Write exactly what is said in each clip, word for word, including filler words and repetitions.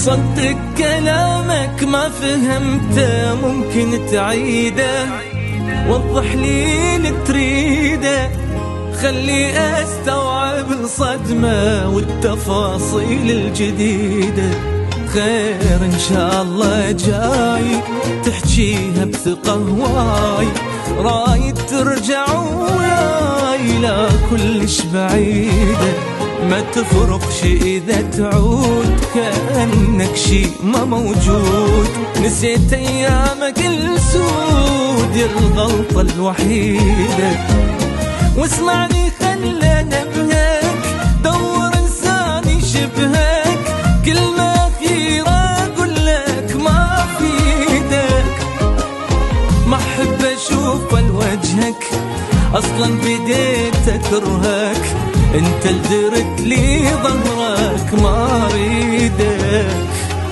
صدق كلامك ما فهمته ممكن تعيده، وضح لي اللي تريده، خلي استوعب الصدمة والتفاصيل الجديدة. خير ان شاء الله جاي تحجيها بثقة هواي، رايد ترجع وياي لا كلش بعيدة، ما تفرقش إذا تعود كأنك شي ما موجود، نسيت أيامك السود الغلطة الوحيدة. واسمعني خلنا نبهك، دور إنساني شبهك، كلمة أخيرة أقول لك ما فيدك، ما أحب أشوف لوجهك أصلا بديت أكرهك، انت اللي درت لي ظهرك ما اريدك.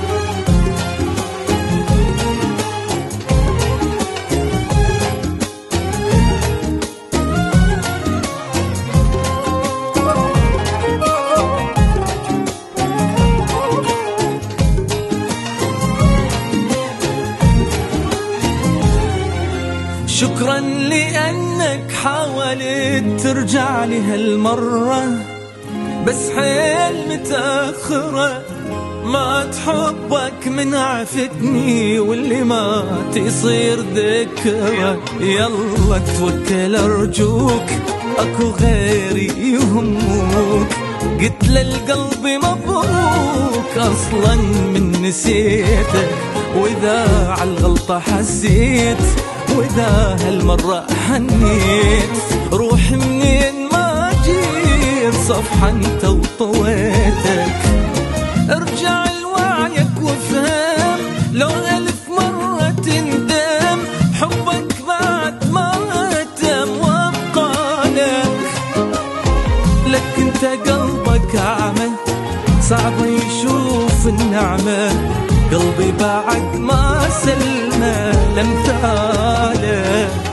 شكرا لأنك حاولت ترجع لي هالمرة، بس حيل متأخرة، ما تحبك من عفتني واللي مات يصير ذكرى. يلا توكل أرجوك أكو غيري يهموك، قلت للقلب مبروك أصلا من نسيتك، وإذا عالغلطة حسيت وإذا هالمرة حنيت، روح منين ما جير صفحة انت وطويتك، ارجع لوعيك وافهم لو ألف مرة تندم، حبك بعد ما تم وابقى لك، لك انت قلبك أعمى صعب يشوف النعمة، قلبي بعد ما سلمه لمثالك.